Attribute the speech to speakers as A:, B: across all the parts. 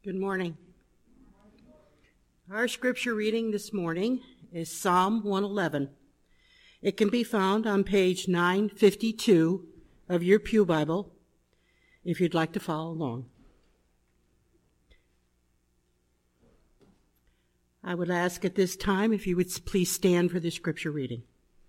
A: Good morning. Our scripture reading this morning is Psalm 111. It can be found on page 952 of your Pew Bible if you'd like to follow along. I would ask at this time if you would please stand for the scripture reading.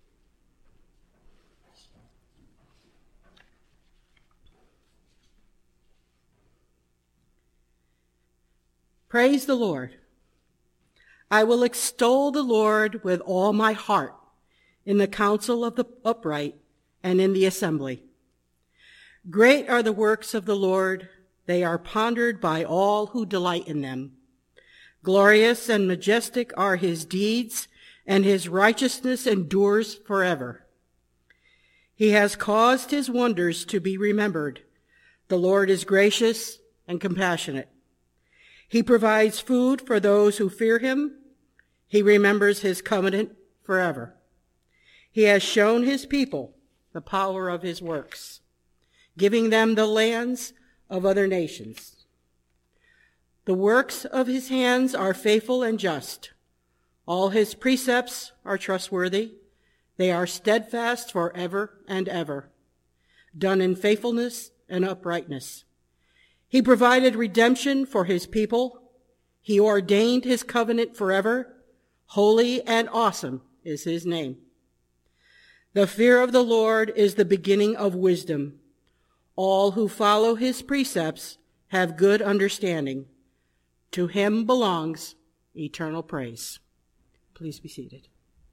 A: Praise the Lord. I will extol the Lord with all my heart in the council of the upright and in the assembly. Great are the works of the Lord. They are pondered by all who delight in them. Glorious and majestic are his deeds, and his righteousness endures forever. He has caused his wonders to be remembered. The Lord is gracious and compassionate. He provides food for those who fear him. He remembers his covenant forever. He has shown his people the power of his works, giving them the lands of other nations. The works of his hands are faithful and just. All his precepts are trustworthy. They are steadfast forever and ever, done in faithfulness and uprightness. He provided redemption for his people. He ordained his covenant forever. Holy and awesome is his name. The fear of the Lord is the beginning of wisdom. All who follow his precepts have good understanding. To him belongs eternal praise. Please be seated.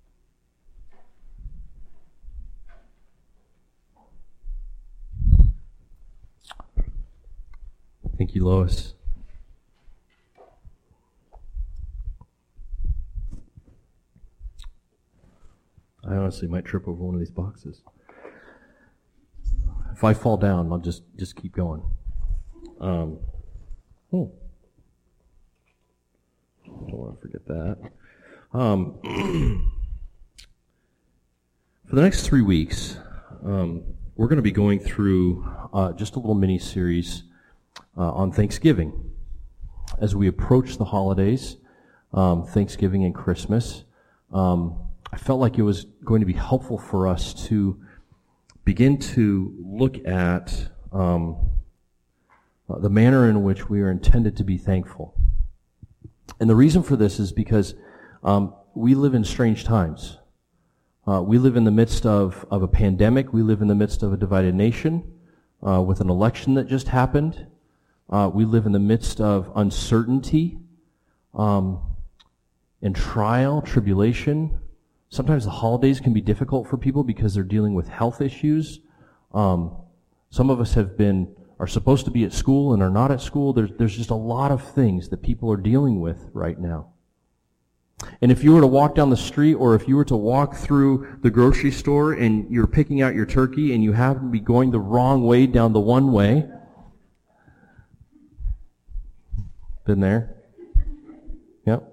B: Thank you, Lois. I honestly might trip over one of these boxes. If I fall down, I'll just keep going. Don't want to forget that. For the next 3 weeks, we're going to be going through just a little mini-series on Thanksgiving. As we approach the holidays, Thanksgiving and Christmas, I felt like it was going to be helpful for us to begin to look at the manner in which we are intended to be thankful. And the reason for this is because we live in strange times. We live in the midst of a pandemic. We live in the midst of a divided nation with an election that just happened. We live in the midst of uncertainty and trial, tribulation. Sometimes the holidays can be difficult for people because they're dealing with health issues. Some of us are supposed to be at school and are not at school. There's just a lot of things that people are dealing with right now. And if you were to walk down the street, or if you were to walk through the grocery store and you're picking out your turkey and you happen to be going the wrong way down the one way, been there? Yep.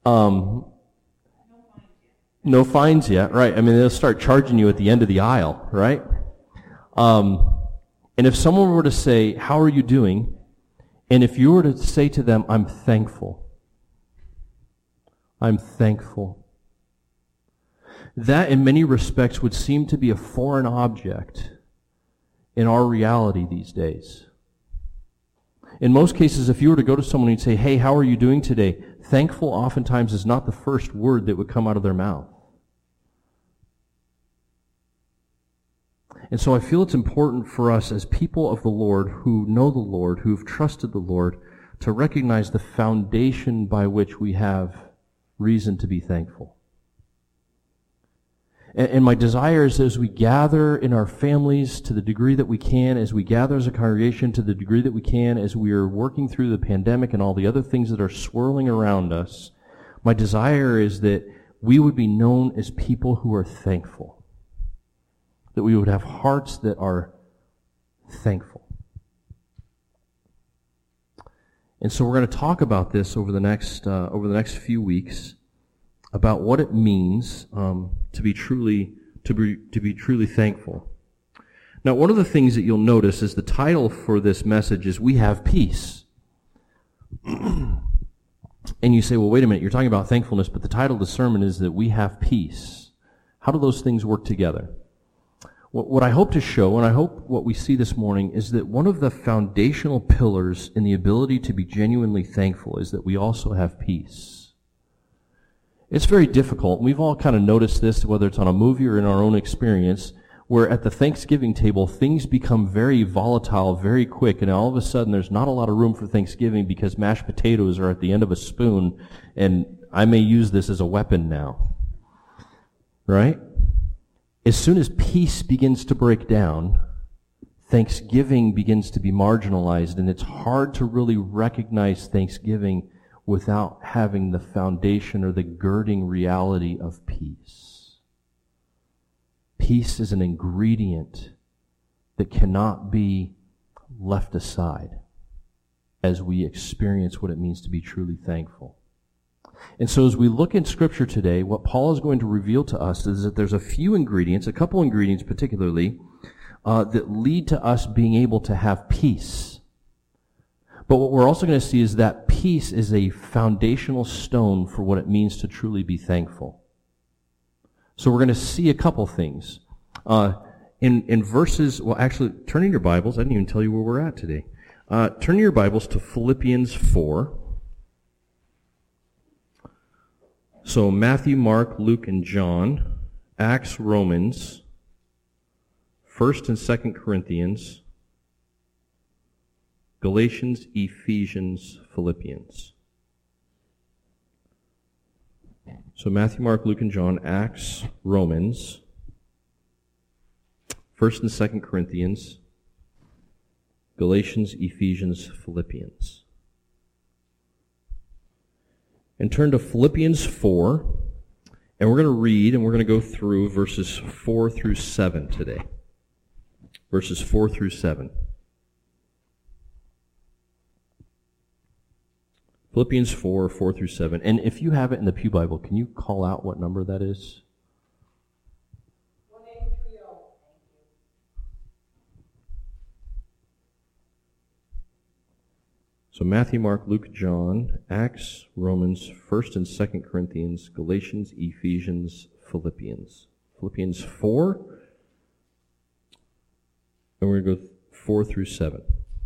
B: No fines yet, right? I mean, they'll start charging you at the end of the aisle, right? And if someone were to say, "How are you doing?" and if you were to say to them, "I'm thankful," that in many respects would seem to be a foreign object in our reality these days. In most cases, if you were to go to someone and say, "Hey, how are you doing today?" thankful oftentimes is not the first word that would come out of their mouth. And so I feel it's important for us as people of the Lord, who know the Lord, who've trusted the Lord, to recognize the foundation by which we have reason to be thankful. And my desire is, as we gather in our families to the degree that we can, as we gather as a congregation to the degree that we can, as we are working through the pandemic and all the other things that are swirling around us, my desire is that we would be known as people who are thankful. That we would have hearts that are thankful. And so we're going to talk about this over the next few weeks, about what it means to be truly thankful. Now, one of the things that you'll notice is the title for this message is "We Have Peace." And you say, well, wait a minute, you're talking about thankfulness, but the title of the sermon is that we have peace. How do those things work together? What I hope to show, and I hope what we see this morning, is that one of the foundational pillars in the ability to be genuinely thankful is that we also have peace. It's very difficult. We've all kind of noticed this, whether it's on a movie or in our own experience, where at the Thanksgiving table, things become very volatile very quick, and all of a sudden there's not a lot of room for Thanksgiving because mashed potatoes are at the end of a spoon, and I may use this as a weapon now. Right? As soon as peace begins to break down, Thanksgiving begins to be marginalized, and it's hard to really recognize Thanksgiving without having the foundation or the girding reality of peace. Peace is an ingredient that cannot be left aside as we experience what it means to be truly thankful. And so as we look in Scripture today, what Paul is going to reveal to us is that there's a few ingredients, a couple ingredients particularly, that lead to us being able to have peace. But what we're also going to see is that peace is a foundational stone for what it means to truly be thankful. So we're going to see a couple things. In verses, well actually, turn in your Bibles, I didn't even tell you where we're at today. Turn your Bibles to Philippians 4. So Matthew, Mark, Luke, and John, Acts, Romans, 1st and 2nd Corinthians, Galatians, Ephesians, Philippians. So Matthew, Mark, Luke, and John, Acts, Romans, 1st and 2nd Corinthians, Galatians, Ephesians, Philippians. And turn to Philippians 4, and we're going to read, and we're going to go through verses 4 through 7 today. Verses 4 through 7. Philippians 4, 4 through 7. And if you have it in the Pew Bible, can you call out what number that is?
A: 1830.
B: So Matthew, Mark, Luke, John, Acts, Romans, 1st and 2nd Corinthians, Galatians, Ephesians, Philippians. Philippians 4, and we're going to go 4 through 7.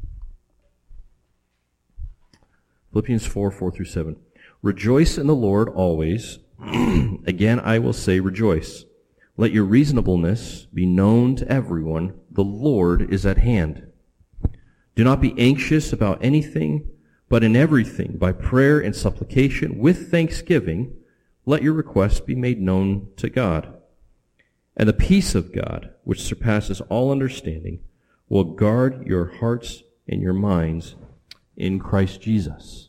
B: Philippians 4, 4 through 7. Rejoice in the Lord always. Again, I will say rejoice. Let your reasonableness be known to everyone. The Lord is at hand. Do not be anxious about anything, but in everything, by prayer and supplication, with thanksgiving, let your requests be made known to God. And the peace of God, which surpasses all understanding, will guard your hearts and your minds in Christ Jesus.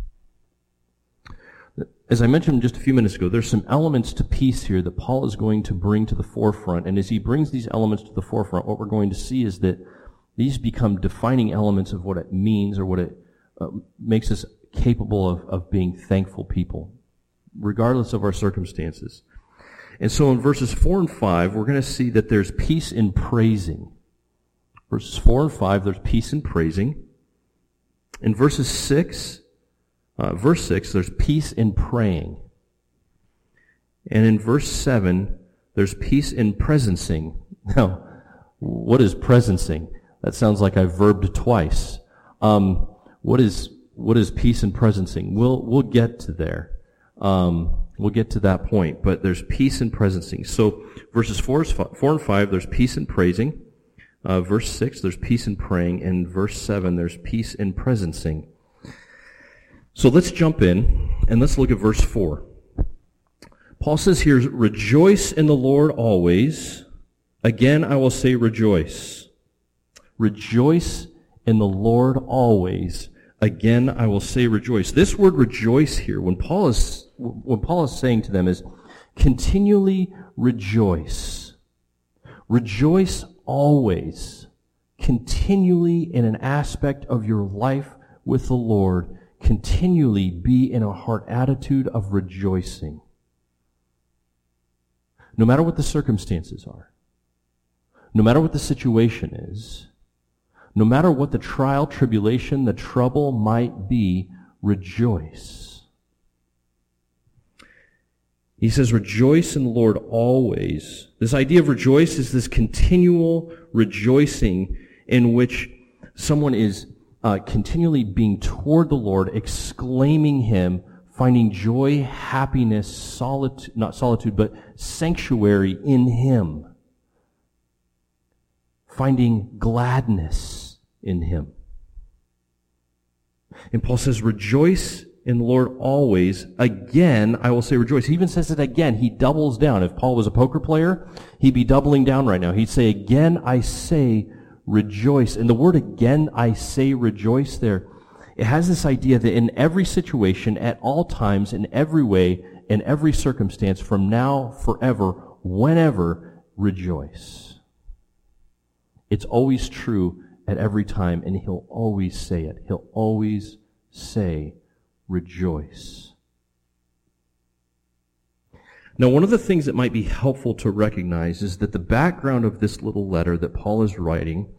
B: As I mentioned just a few minutes ago, there's some elements to peace here that Paul is going to bring to the forefront. And as he brings these elements to the forefront, what we're going to see is that these become defining elements of what it means or what it makes us capable of being thankful people, regardless of our circumstances. And so in verses 4 and 5, we're going to see that there's peace in praising. Verses 4 and 5, there's peace in praising. In verse 6, there's peace in praying. And in verse 7, there's peace in presencing. Now, what is presencing? That sounds like I've verbed twice. What is peace in presencing? We'll get to there. We'll get to that point, but there's peace in presencing. So verses 4 and 5, there's peace in praising. Verse 6, there's peace in praying. And verse 7, there's peace in presencing. So let's jump in and let's look at verse 4. Paul says here, rejoice in the Lord always. Again, I will say rejoice. Rejoice in the Lord always. Again, I will say rejoice. This word rejoice here, when Paul is saying to them is continually rejoice. Rejoice always. Continually in an aspect of your life with the Lord. Continually be in a heart attitude of rejoicing. No matter what the circumstances are. No matter what the situation is. No matter what the trial, tribulation, the trouble might be, rejoice. He says, rejoice in the Lord always. This idea of rejoice is this continual rejoicing in which someone is continually being toward the Lord, exclaiming Him, finding joy, happiness, solitude, not solitude, but sanctuary in Him. Finding gladness in Him. And Paul says, rejoice in the Lord always. Again, I will say rejoice. He even says it again. He doubles down. If Paul was a poker player, he'd be doubling down right now. He'd say, again, I say rejoice. And the word again, I say rejoice there, it has this idea that in every situation, at all times, in every way, in every circumstance, from now, forever, whenever, rejoice. It's always true at every time, and He'll always say it. He'll always say rejoice. Now, one of the things that might be helpful to recognize is that the background of this little letter that Paul is writing,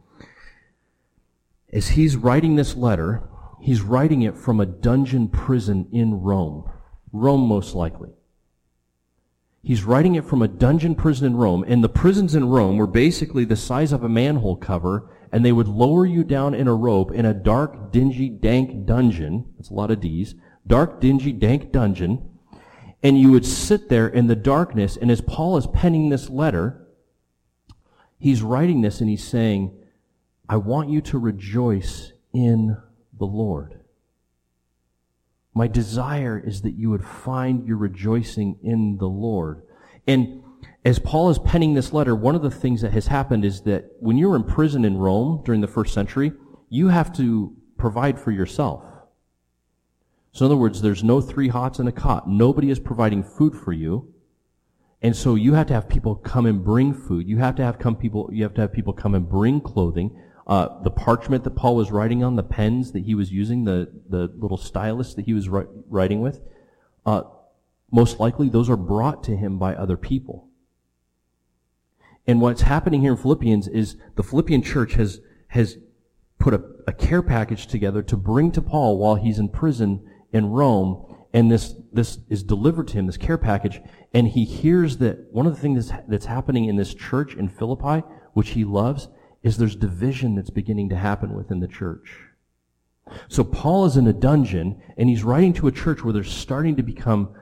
B: as he's writing this letter, he's writing it from a dungeon prison in Rome. Rome, most likely. He's writing it from a dungeon prison in Rome, and the prisons in Rome were basically the size of a manhole cover, and they would lower you down in a rope in a dark, dingy, dank dungeon. That's a lot of D's. Dark, dingy, dank dungeon. And you would sit there in the darkness, and as Paul is penning this letter, he's writing this and he's saying, I want you to rejoice in the Lord. My desire is that you would find your rejoicing in the Lord. And as Paul is penning this letter, one of the things that has happened is that when you were in prison in Rome during the first century, you have to provide for yourself. So in other words, there's no 3 hots and a cot. Nobody is providing food for you. And so you have to have people come and bring food. You have to have people come and bring clothing. The parchment that Paul was writing on, the pens that he was using, the little stylus that he was writing with, most likely those are brought to him by other people. And what's happening here in Philippians is the Philippian church has put a care package together to bring to Paul while he's in prison in Rome, and this is delivered to him, this care package, and he hears that one of the things that's happening in this church in Philippi, which he loves, is there's division that's beginning to happen within the church. So Paul is in a dungeon, and he's writing to a church where there's starting to become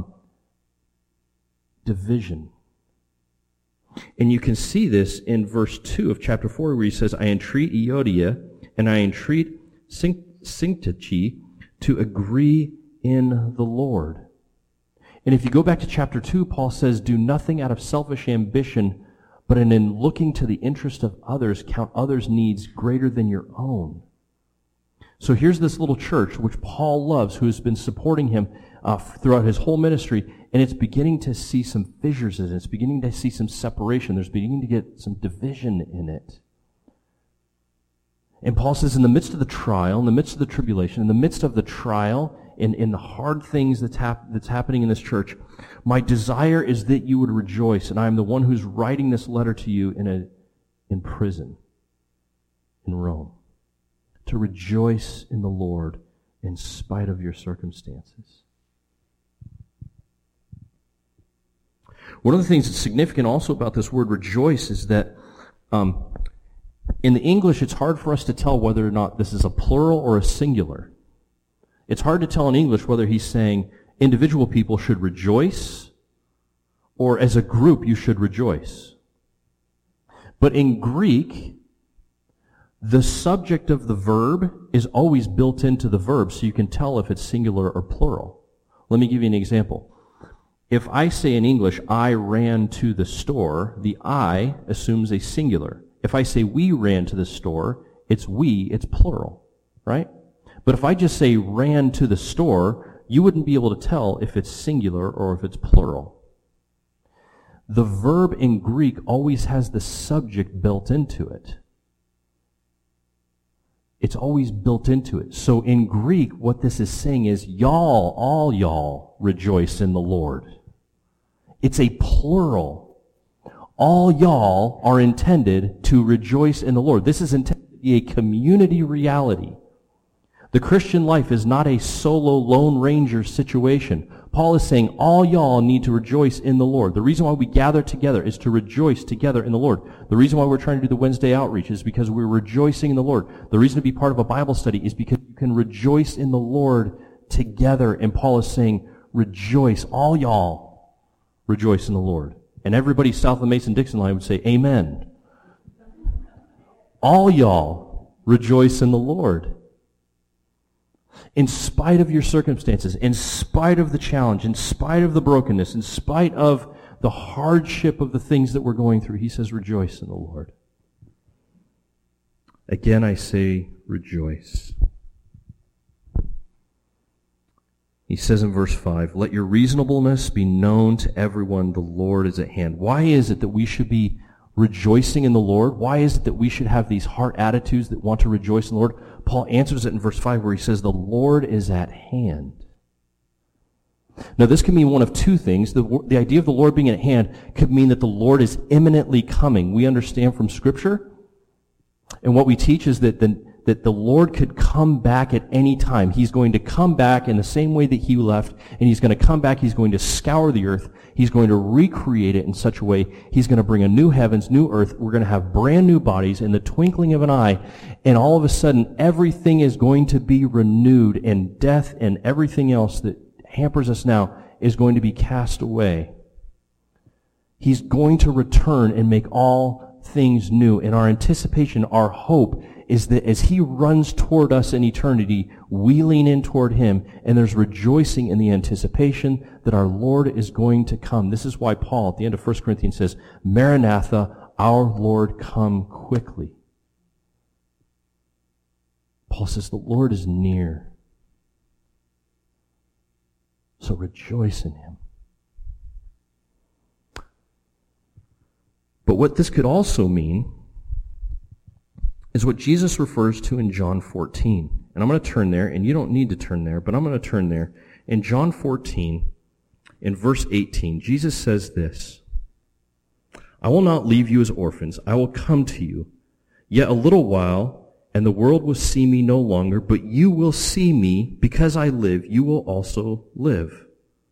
B: division. And you can see this in verse 2 of chapter 4, where he says, I entreat Euodia, and I entreat Syntyche to agree in the Lord. And if you go back to chapter 2, Paul says, do nothing out of selfish ambition, but in looking to the interest of others, count others' needs greater than your own. So here's this little church, which Paul loves, who has been supporting him throughout his whole ministry, and it's beginning to see some fissures in it. It's beginning to see some separation. There's beginning to get some division in it. And Paul says, in the midst of the trial, in the midst of the tribulation, in the midst of the trial, in the hard things that's happening in this church, my desire is that you would rejoice, and I am the one who's writing this letter to you in prison in Rome, to rejoice in the Lord in spite of your circumstances. One of the things that's significant also about this word rejoice is that in the English, it's hard for us to tell whether or not this is a plural or a singular. It's hard to tell in English whether he's saying individual people should rejoice or as a group you should rejoice. But in Greek, the subject of the verb is always built into the verb, so you can tell if it's singular or plural. Let me give you an example. If I say in English, I ran to the store, the I assumes a singular. If I say we ran to the store, it's plural, right? But if I just say ran to the store, you wouldn't be able to tell if it's singular or if it's plural. The verb in Greek always has the subject built into it. It's always built into it. So in Greek, what this is saying is, y'all, all y'all, rejoice in the Lord. It's a plural. All y'all are intended to rejoice in the Lord. This is intended to be a community reality. The Christian life is not a solo Lone Ranger situation. Paul is saying all y'all need to rejoice in the Lord. The reason why we gather together is to rejoice together in the Lord. The reason why we're trying to do the Wednesday outreach is because we're rejoicing in the Lord. The reason to be part of a Bible study is because you can rejoice in the Lord together. And Paul is saying, rejoice, all y'all rejoice in the Lord. And everybody south of the Mason-Dixon line would say, amen. All y'all rejoice in the Lord. In spite of your circumstances, in spite of the challenge, in spite of the brokenness, in spite of the hardship of the things that we're going through, he says, rejoice in the Lord. Again, I say, rejoice. He says in verse 5, let your reasonableness be known to everyone, the Lord is at hand. Why is it that we should be rejoicing in the Lord? Why is it that we should have these heart attitudes that want to rejoice in the Lord? Paul answers it in verse 5 where he says, the Lord is at hand. Now this can mean one of two things. The idea of the Lord being at hand could mean that the Lord is imminently coming. We understand from Scripture, and what we teach is that the Lord could come back at any time. He's going to come back in the same way that he left, and he's going to come back, he's going to scour the earth, he's going to recreate it in such a way, he's going to bring a new heavens, new earth, we're going to have brand new bodies in the twinkling of an eye, and all of a sudden everything is going to be renewed, and death and everything else that hampers us now is going to be cast away. He's going to return and make all things new, and our anticipation, our hope, is that as he runs toward us in eternity, we lean in toward him, and there's rejoicing in the anticipation that our Lord is going to come. This is why Paul, at the end of 1 Corinthians, says, Maranatha, our Lord, come quickly. Paul says, the Lord is near. So rejoice in him. But what this could also mean is what Jesus refers to in John 14. And I'm going to turn there, and you don't need to turn there, but I'm going to turn there. In John 14, in verse 18, Jesus says this, I will not leave you as orphans. I will come to you. Yet a little while, and the world will see me no longer, but you will see me. Because I live, you will also live.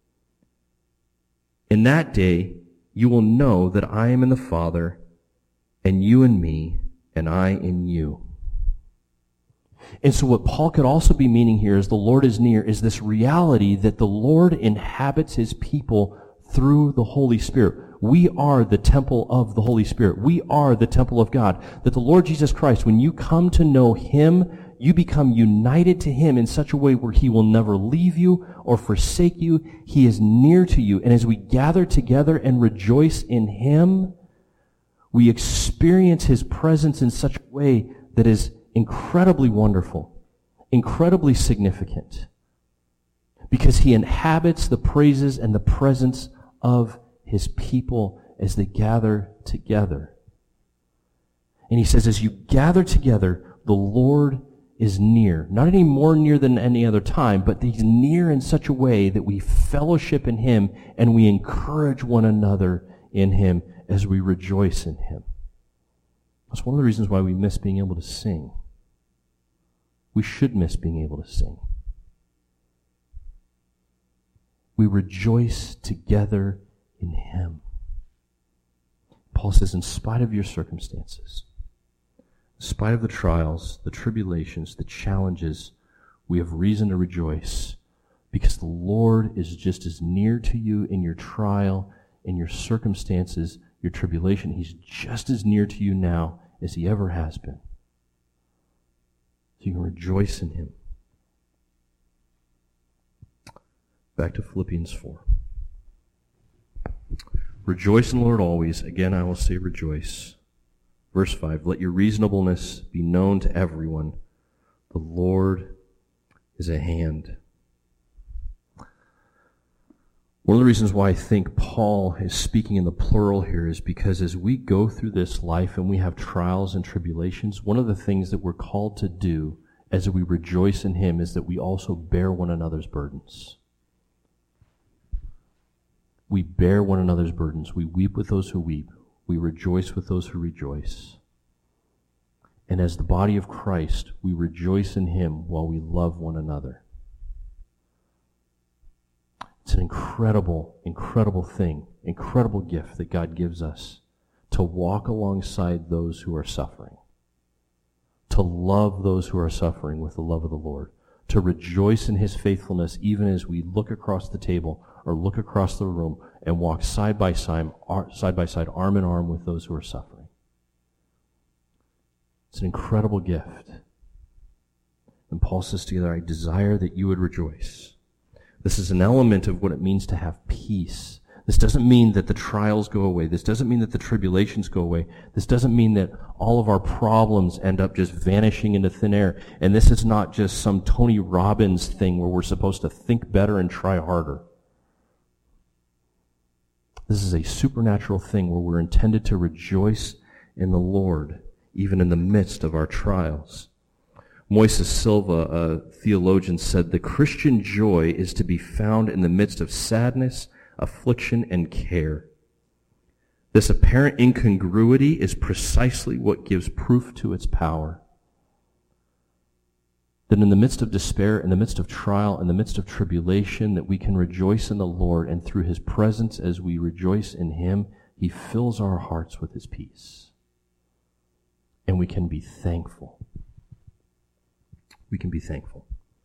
B: In that day, you will know that I am in the Father, and you in me, and I in you. And so what Paul could also be meaning here is the Lord is near, is this reality that the Lord inhabits his people through the Holy Spirit. We are the temple of the Holy Spirit. We are the temple of God. That the Lord Jesus Christ, when you come to know him, you become united to him in such a way where he will never leave you or forsake you. He is near to you. And as we gather together and rejoice in him, we experience his presence in such a way that is incredibly wonderful, incredibly significant, because he inhabits the praises and the presence of his people as they gather together. And he says, as you gather together, the Lord is near. Not any more near than any other time, but he's near in such a way that we fellowship in him and we encourage one another in him as we rejoice in him. That's one of the reasons why we miss being able to sing. We should miss being able to sing. We rejoice together in him. Paul says, in spite of your circumstances, in spite of the trials, the tribulations, the challenges, we have reason to rejoice because the Lord is just as near to you in your trial, in your circumstances, your tribulation. He's just as near to you now as he ever has been. So you can rejoice in him. Back to Philippians 4. Rejoice in the Lord always. Again, I will say rejoice. Verse 5, let your reasonableness be known to everyone. The Lord is at hand. One of the reasons why I think Paul is speaking in the plural here is because as we go through this life and we have trials and tribulations, one of the things that we're called to do as we rejoice in him is that we also bear one another's burdens. We bear one another's burdens. We weep with those who weep. We rejoice with those who rejoice. And as the body of Christ, we rejoice in him while we love one another. It's an incredible, incredible thing, incredible gift that God gives us to walk alongside those who are suffering, to love those who are suffering with the love of the Lord, to rejoice in his faithfulness even as we look across the table or look across the room and walk side by side, arm in arm with those who are suffering. It's an incredible gift. And Paul says together, I desire that you would rejoice. This is an element of what it means to have peace. This doesn't mean that the trials go away. This doesn't mean that the tribulations go away. This doesn't mean that all of our problems end up just vanishing into thin air. And this is not just some Tony Robbins thing where we're supposed to think better and try harder. This is a supernatural thing where we're intended to rejoice in the Lord, even in the midst of our trials. Moises Silva, a theologian, said, the Christian joy is to be found in the midst of sadness, affliction, and care. This apparent incongruity is precisely what gives proof to its power. That in the midst of despair, in the midst of trial, in the midst of tribulation, that we can rejoice in the Lord, and through his presence, as we rejoice in him, he fills our hearts with his peace. And we can be thankful. We can be thankful.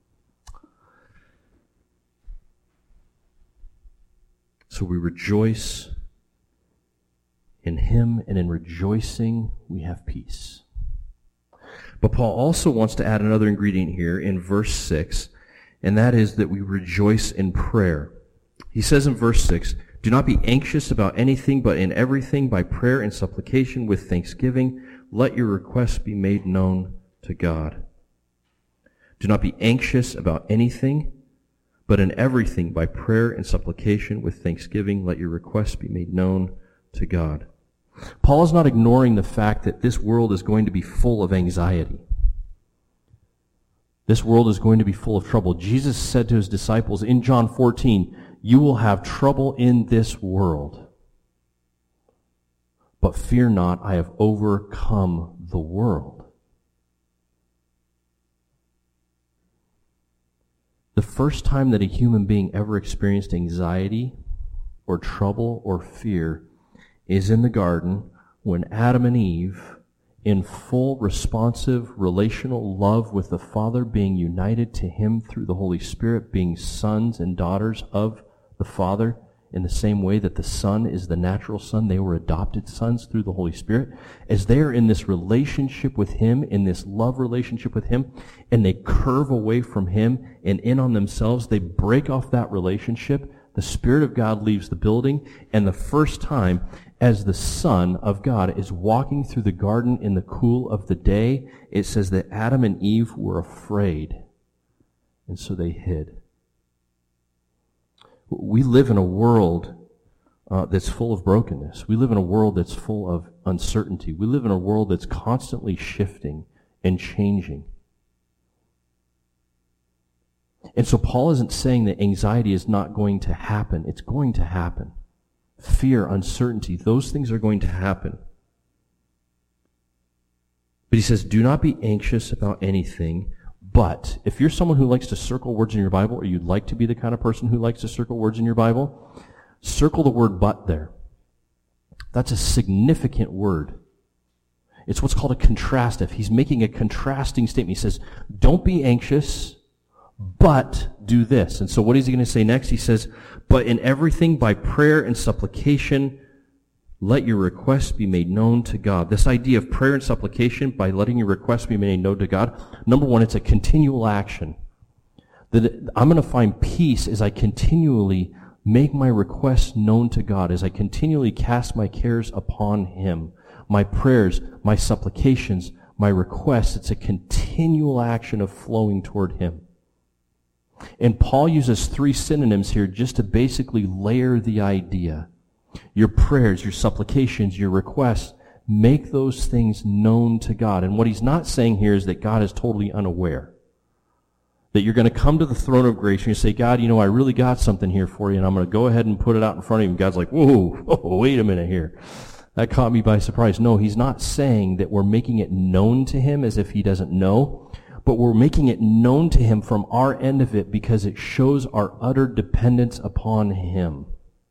B: So we rejoice in him, and in rejoicing we have peace. But Paul also wants to add another ingredient here in verse 6, and that is that we rejoice in prayer. He says in verse 6, do not be anxious about anything, but in everything by prayer and supplication with thanksgiving, let your requests be made known to God. Do not be anxious about anything, but in everything by prayer and supplication with thanksgiving, let your requests be made known to God. Paul is not ignoring the fact that this world is going to be full of anxiety. This world is going to be full of trouble. Jesus said to his disciples in John 14, you will have trouble in this world. But fear not, I have overcome the world. The first time that a human being ever experienced anxiety or trouble or fear is in the garden when Adam and Eve, in full responsive relational love with the Father, being united to him through the Holy Spirit, being sons and daughters of the Father, in the same way that the Son is the natural son, they were adopted sons through the Holy Spirit. As they are in this relationship with him, in this love relationship with him, and they curve away from him and in on themselves, they break off that relationship. The Spirit of God leaves the building, and the first time as the Son of God is walking through the garden in the cool of the day, it says that Adam and Eve were afraid, and so they hid. We live in a world that's full of brokenness. We live in a world that's full of uncertainty. We live in a world that's constantly shifting and changing. And so Paul isn't saying that anxiety is not going to happen. It's going to happen. Fear, uncertainty, those things are going to happen. But he says, do not be anxious about anything. But if you're someone who likes to circle words in your Bible, or you'd like to be the kind of person who likes to circle words in your Bible, circle the word but there. That's a significant word. It's what's called a contrastive. He's making a contrasting statement. He says, don't be anxious, but do this. And so what is he going to say next? He says, but in everything by prayer and supplication, let your requests be made known to God. This idea of prayer and supplication, by letting your requests be made known to God, number one, it's a continual action. That I'm going to find peace as I continually make my requests known to God, as I continually cast my cares upon him. My prayers, my supplications, my requests, it's a continual action of flowing toward him. And Paul uses 3 synonyms here just to basically layer the idea. Your prayers, your supplications, your requests, make those things known to God. And what he's not saying here is that God is totally unaware. That you're going to come to the throne of grace and you say, God, I really got something here for you, and I'm going to go ahead and put it out in front of you. And God's like, whoa, wait a minute here. That caught me by surprise. No, he's not saying that we're making it known to him as if he doesn't know, but we're making it known to him from our end of it because it shows our utter dependence upon him.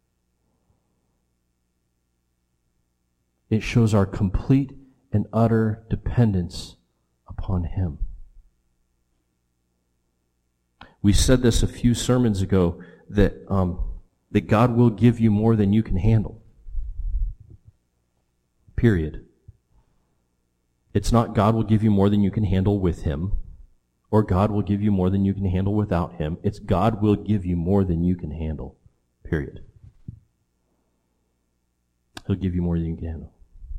B: It shows our complete and utter dependence upon him. We said this a few sermons ago that God will give you more than you can handle. Period. It's not God will give you more than you can handle with him, or God will give you more than you can handle without him. It's God will give you more than you can handle. Period. He'll give you more than you can handle.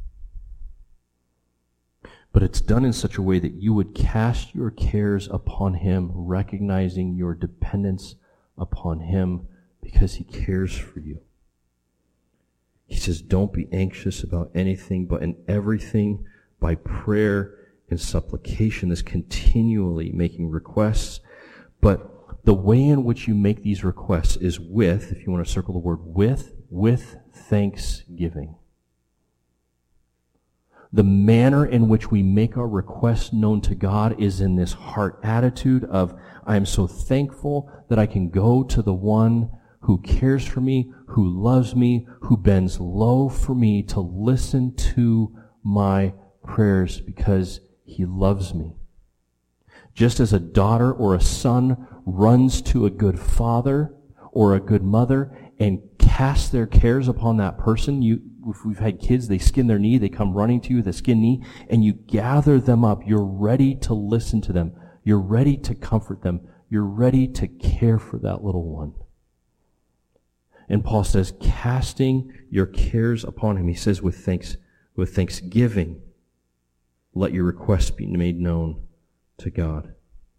B: But it's done in such a way that you would cast your cares upon him, recognizing your dependence upon him because he cares for you. He says, don't be anxious about anything, but in everything by prayer and supplication, this continually making requests. But the way in which you make these requests is with, if you want to circle the word with thanksgiving. The manner in which we make our requests known to God is in this heart attitude of, I am so thankful that I can go to the one who cares for me, who loves me, who bends low for me to listen to my prayers because he loves me. Just as a daughter or a son runs to a good father or a good mother and casts their cares upon that person, if we've had kids, they skin their knee, they come running to you with a skinned knee, and you gather them up. You're ready to listen to them. You're ready to comfort them. You're ready to care for that little one. And Paul says, casting your cares upon him. He says, with thanksgiving, let your requests be made known to God.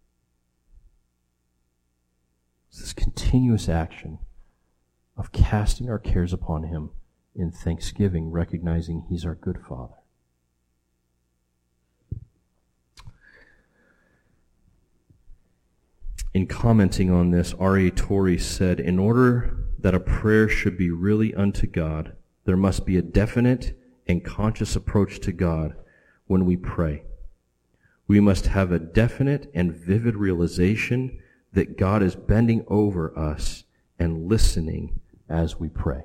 B: It's this continuous action of casting our cares upon him in thanksgiving, recognizing he's our good Father. In commenting on this, R.A. Torrey said, in order that a prayer should be really unto God, there must be a definite and conscious approach to God when we pray. We must have a definite and vivid realization that God is bending over us and listening as we pray.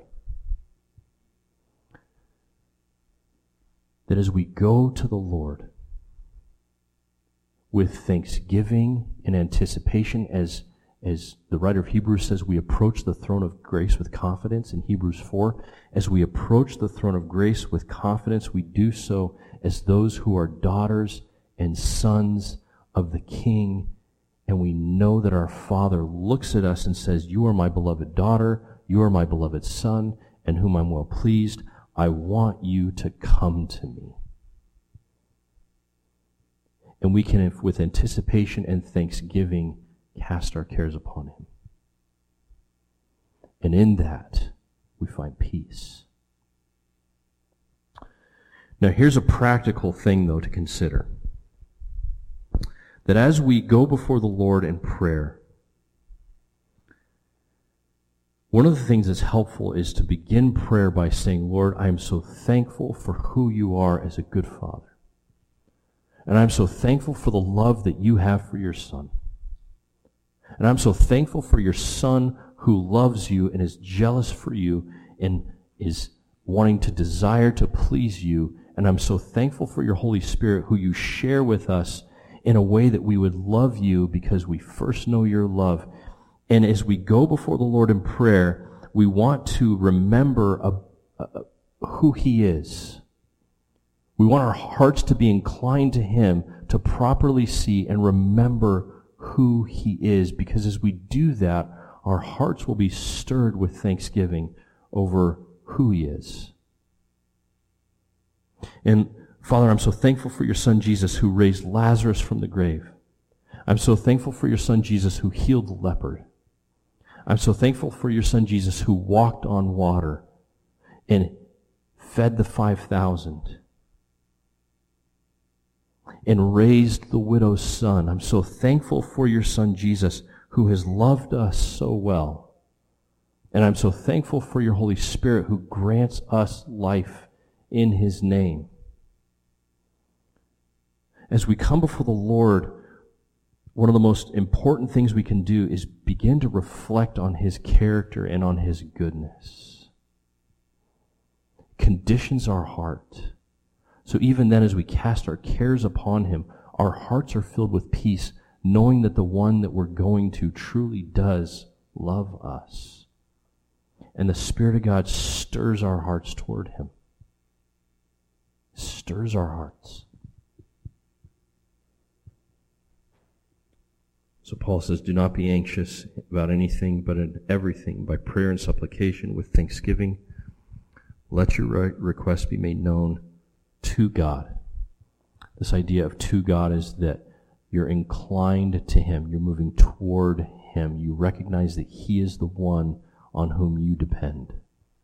B: That as we go to the Lord with thanksgiving and anticipation, as the writer of Hebrews says, we approach the throne of grace with confidence in Hebrews 4. As we approach the throne of grace with confidence, we do so as those who are daughters and sons of the King, and we know that our Father looks at us and says, you are my beloved daughter, you are my beloved son, in whom I'm well pleased. I want you to come to me. And we can, with anticipation and thanksgiving, cast our cares upon him. And in that, we find peace. Now, here's a practical thing, though, to consider. That as we go before the Lord in prayer, one of the things that's helpful is to begin prayer by saying, Lord, I am so thankful for who you are as a good Father. And I'm so thankful for the love that you have for your Son. And I'm so thankful for your Son who loves you and is jealous for you and is wanting to desire to please you. And I'm so thankful for your Holy Spirit who you share with us in a way that we would love you because we first know your love. And as we go before the Lord in prayer, we want to remember who he is. We want our hearts to be inclined to him to properly see and remember who he is, because as we do that, our hearts will be stirred with thanksgiving over who he is. And Father, I'm so thankful for your Son Jesus who raised Lazarus from the grave. I'm so thankful for your Son Jesus who healed the leper. I'm so thankful for your Son Jesus who walked on water and fed the 5,000 and raised the widow's son. I'm so thankful for your Son Jesus who has loved us so well. And I'm so thankful for your Holy Spirit who grants us life in his name. As we come before the Lord, one of the most important things we can do is begin to reflect on his character and on his goodness. Conditions our heart. So even then, as we cast our cares upon him, our hearts are filled with peace, knowing that the one that we're going to truly does love us. And the Spirit of God stirs our hearts toward him. Stirs our hearts. So Paul says, do not be anxious about anything, but in everything, by prayer and supplication, with thanksgiving, let your requests be made known to God. This idea of to God is that you're inclined to him. You're moving toward him. You recognize that he is the one on whom you depend.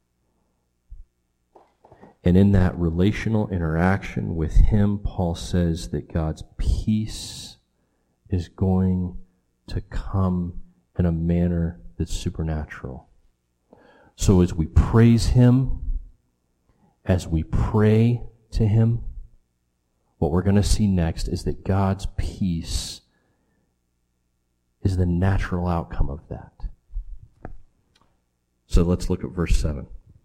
B: And in that relational interaction with him, Paul says that God's peace is going to come in a manner that's supernatural. So as we praise him, as we pray to him, what we're going to see next is that God's peace is the natural outcome of that. So let's look at verse 7.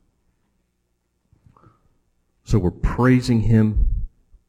B: So we're praising him.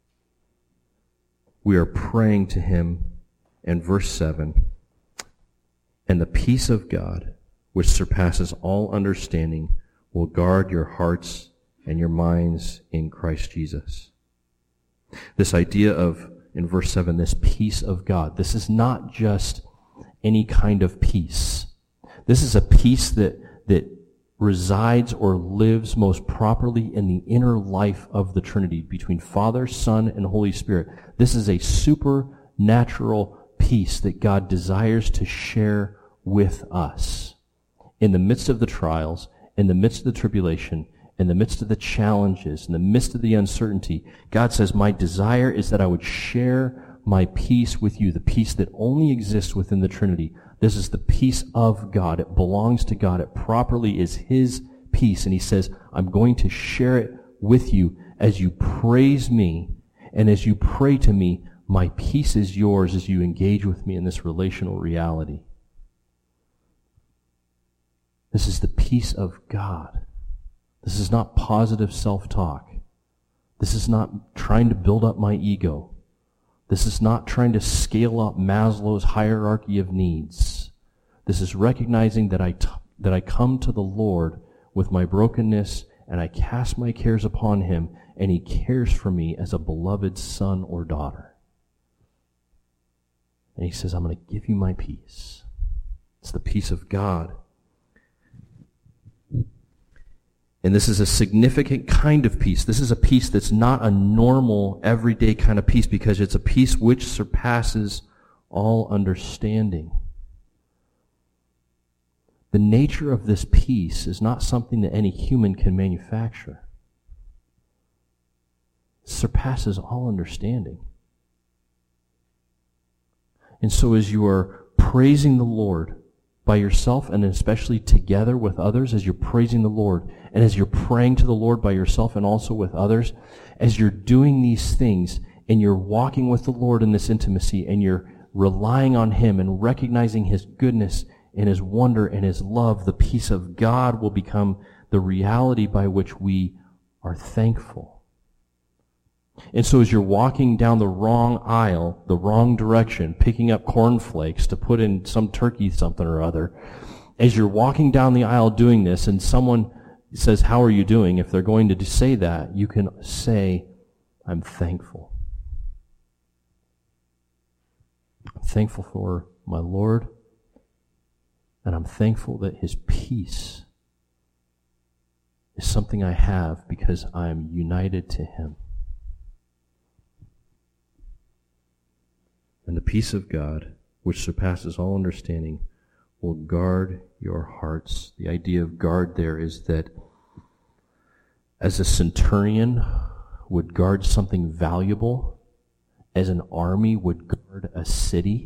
B: We are praying to him. And verse 7, and the peace of God, which surpasses all understanding, will guard your hearts and your minds in Christ Jesus. This idea of, in verse 7, this peace of God. This is not just any kind of peace. This is a peace that resides or lives most properly in the inner life of the Trinity between Father, Son, and Holy Spirit. This is a supernatural peace that God desires to share with us. In the midst of the trials, in the midst of the tribulation, in the midst of the challenges, in the midst of the uncertainty, God says, my desire is that I would share my peace with you, the peace that only exists within the Trinity. This is the peace of God. It belongs to God. It properly is his peace. And he says, I'm going to share it with you as you praise me and as you pray to me. My peace is yours as you engage with me in this relational reality. This is the peace of God. This is not positive self-talk. This is not trying to build up my ego. This is not trying to scale up Maslow's hierarchy of needs. This is recognizing that I come to the Lord with my brokenness and I cast my cares upon him, and he cares for me as a beloved son or daughter. And he says, I'm going to give you my peace. It's the peace of God. And this is a significant kind of peace. This is a peace that's not a normal, everyday kind of peace, because it's a peace which surpasses all understanding. The nature of this peace is not something that any human can manufacture. It surpasses all understanding. And so as you are praising the Lord by yourself, and especially together with others, as you're praising the Lord, and as you're praying to the Lord by yourself and also with others, as you're doing these things and you're walking with the Lord in this intimacy and you're relying on him and recognizing his goodness and his wonder and his love, the peace of God will become the reality by which we are thankful. And so as you're walking down the wrong aisle, the wrong direction, picking up cornflakes to put in some turkey something or other, as you're walking down the aisle doing this and someone says, how are you doing? If they're going to say that, you can say, I'm thankful. I'm thankful for my Lord, and I'm thankful that his peace is something I have because I'm united to him. And the peace of God, which surpasses all understanding, will guard your hearts. The idea of guard there is that as a centurion would guard something valuable, as an army would guard a city,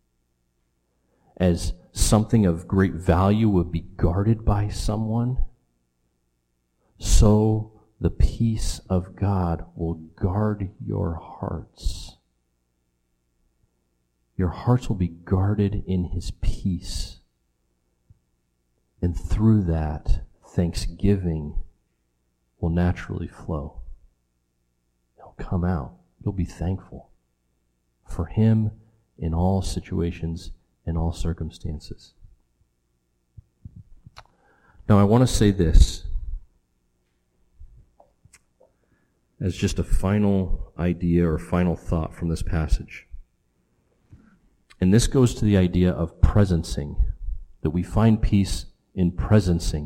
B: as something of great value would be guarded by someone, so the peace of God will guard your hearts. Your hearts will be guarded in his peace. And through that, thanksgiving will naturally flow. It'll come out. You'll be thankful for him in all situations and all circumstances. Now, I want to say this as just a final idea or final thought from this passage. And this goes to the idea of presencing, that we find peace in presencing.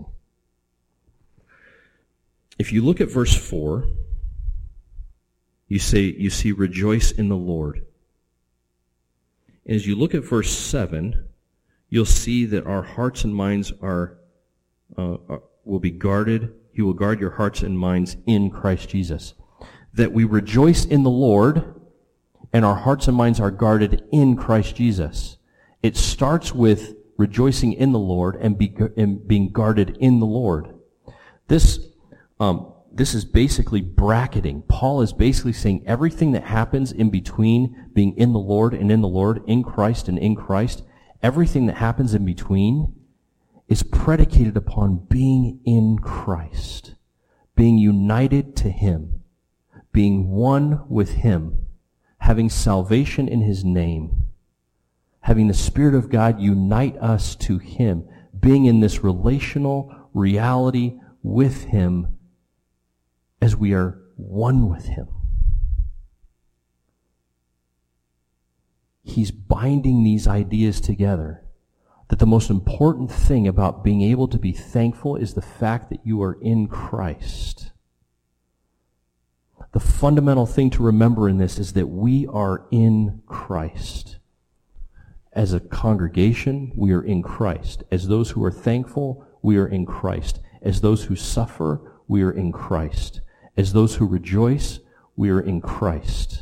B: If you look at verse 4, you see rejoice in the Lord. And as you look at verse 7, you'll see that our hearts and minds will be guarded. He will guard your hearts and minds in Christ Jesus. That we rejoice in the Lord, and our hearts and minds are guarded in Christ Jesus. It starts with rejoicing in the Lord and being guarded in the Lord. This is basically bracketing. Paul is basically saying everything that happens in between being in the Lord and in the Lord, in Christ and in Christ, everything that happens in between is predicated upon being in Christ, being united to him, being one with him, having salvation in his name, having the Spirit of God unite us to him, being in this relational reality with him as we are one with him. He's binding these ideas together. That the most important thing about being able to be thankful is the fact that you are in Christ. The fundamental thing to remember in this is that we are in Christ. As a congregation, we are in Christ. As those who are thankful, we are in Christ. As those who suffer, we are in Christ. As those who rejoice, we are in Christ.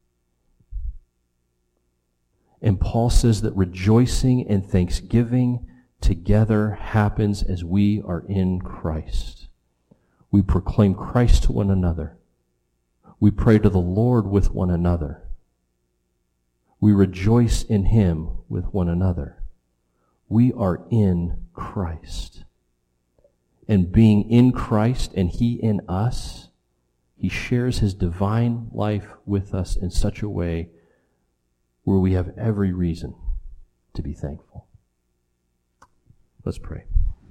B: And Paul says that rejoicing and thanksgiving together happens as we are in Christ. We proclaim Christ to one another. We pray to the Lord with one another. We rejoice in him with one another. We are in Christ. And being in Christ and he in us, he shares his divine life with us in such a way where we have every reason to be thankful. Let's pray.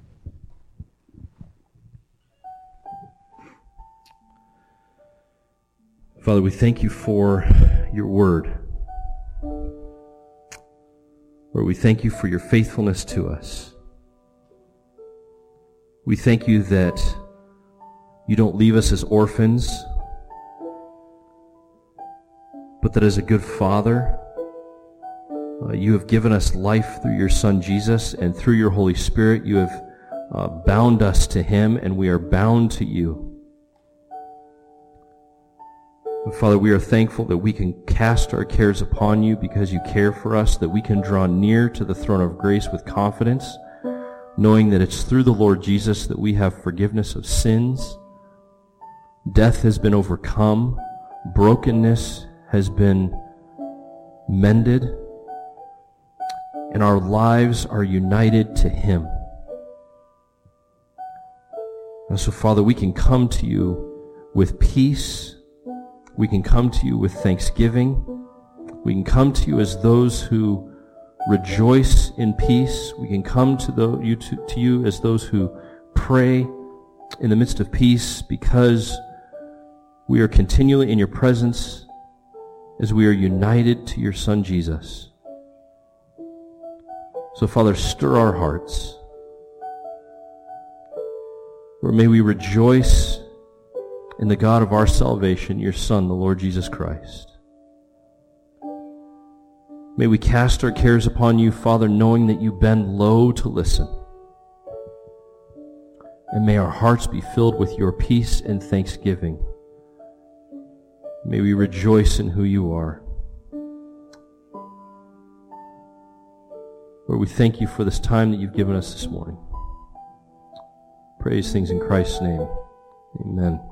B: Father, we thank you for your word. Lord, we thank you for your faithfulness to us. We thank you that you don't leave us as orphans, but that as a good Father, you have given us life through your Son Jesus, and through your Holy Spirit you have bound us to him, and we are bound to you. And Father, we are thankful that we can cast our cares upon you because you care for us, that we can draw near to the throne of grace with confidence, knowing that it's through the Lord Jesus that we have forgiveness of sins. Death has been overcome. Brokenness has been mended. And our lives are united to him. And so, Father, we can come to you with peace. We can come to you with thanksgiving. We can come to you as those who rejoice in peace. We can come to you as those who pray in the midst of peace, because we are continually in your presence as we are united to your Son Jesus. So, Father, stir our hearts. Lord, may we rejoice in the God of our salvation, your Son, the Lord Jesus Christ. May we cast our cares upon you, Father, knowing that you bend low to listen. And may our hearts be filled with your peace and thanksgiving. May we rejoice in who you are. Lord, we thank you for this time that you've given us this morning. Praise things in Christ's name. Amen.